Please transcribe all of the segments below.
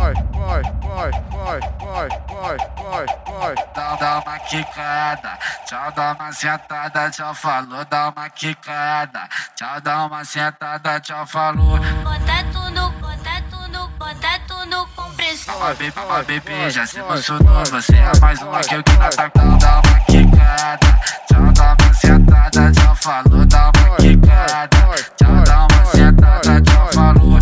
Dá uma quicada, tchau, dá uma sentada, tchau, falou, dá uma quicada, tchau, dá uma sentada, tchau, falou. Bota tudo com pressão. Ó, bebê, já se emocionou, você é mais uma que eu que na tua. Dá uma quicada, tchau, dá uma sentada, tchau, falou, dá uma quicada, tchau, dá uma sentada, tchau, falou.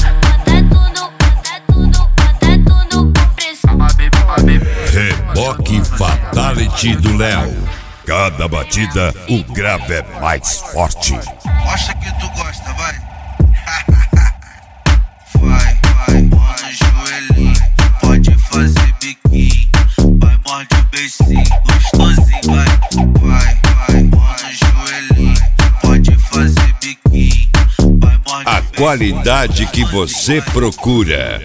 Bota tudo com pressão. Ó, bebê. Reboque Fatality do Léo. Cada batida, o grave é mais forte. Mostra que tu gosta, vai. Vai, no joelhinho. Pode fazer biquinho. Vai, morde o beicinho, gostosinho, vai, no joelhinho. Pode fazer biquinho. Vai, morde A qualidade que você procura.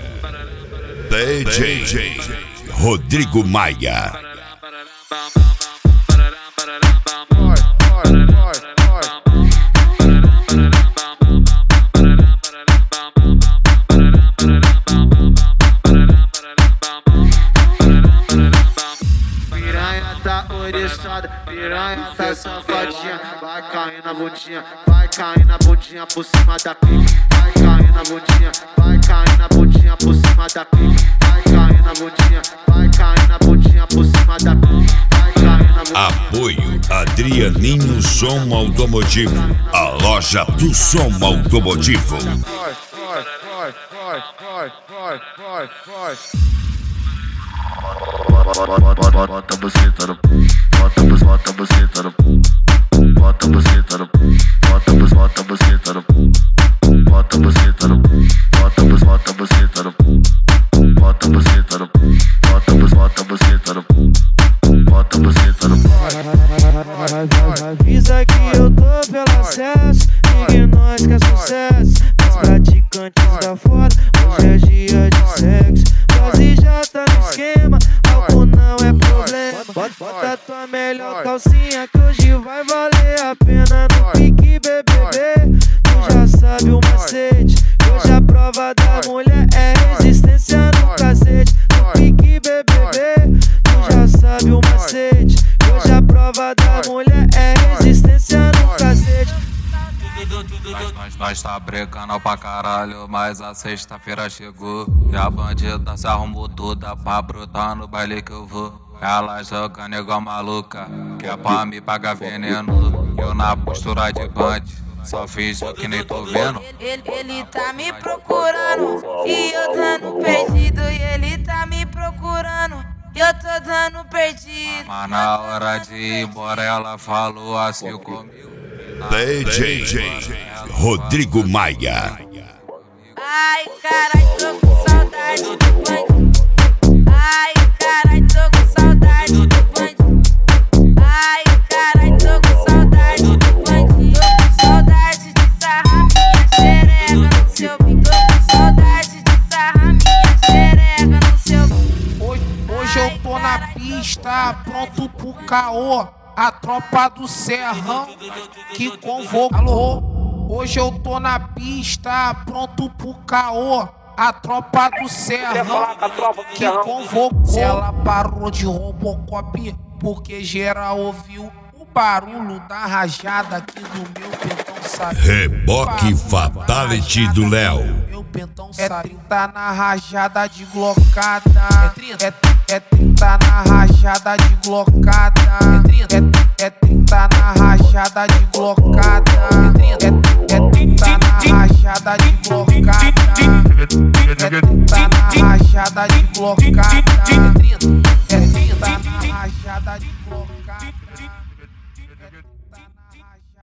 DJ Rodrigo Maia. Piranha tá oriçada, piranha tá safadinha. Vai cair na bundinha, vai cair na bundinha por cima da pica. Vai cair na bundinha, vai cair na bundinha por cima da pica. Vai cair na bundinha, vai cair na bundinha por cima da pica. Vai cair na bundinha. Apoio Adrianinho Som Automotivo. A loja do som automotivo. Bota a buceta no, bota a buceta no, bota a buceta no, bota a buceta no, bota a buceta no, bota a buceta no, bota a buceta no, bota a buceta no, bota a buceta no. Avisa que eu tô pelo acesso, ninguém nós quer sucesso. Os praticantes da foda, hoje é dia de sexo. Quase já tá no esquema, álcool não é problema. Bota tua melhor calcinha que hoje vai valer a pena. No pique BBB, tu já sabe o macete. Hoje a prova da mulher é resistência no cacete. No pique BBB, tu já sabe o macete. Hoje a prova da mulher é resistência no cacete. Nós tá brecando pra caralho, mas a sexta-feira chegou. E a bandida se arrumou toda pra brotar no baile que eu vou. Ela jogando igual maluca, que é pra me pagar veneno. Eu na postura de band, só fiz o que nem tô vendo. Ele tá me procurando e eu dando perdido. E ele tá me procurando e eu tô dando perdido. Mas na hora de ir embora ela falou assim comigo. DJ Rodrigo Maia. Ai, carai, tô com saudade do bandido. Ai, carai, tô com saudade do bandido. Ai, carai, tô com saudade do bandido. Tô com saudade de sarrar minha xereca no seu bico. Tô com saudade de sarrar minha xereca no seu bico. Hoje eu tô na pista, pronto pro caô. A tropa do Serrão que convocou. Hoje eu tô na pista, pronto pro caô. A tropa do Serrão que convocou. Se ela parou de Robocop, porque geral ouviu o barulho da rajada aqui do meu pentão saiu. Reboque Fatality do Léo. Meu pentão saiu. É 30 na rajada de glocada. É 30 na rajada de glocada. É 30 na rajada de glocada. É 30 na rajada de glocada. É 30 na rajada de glocada.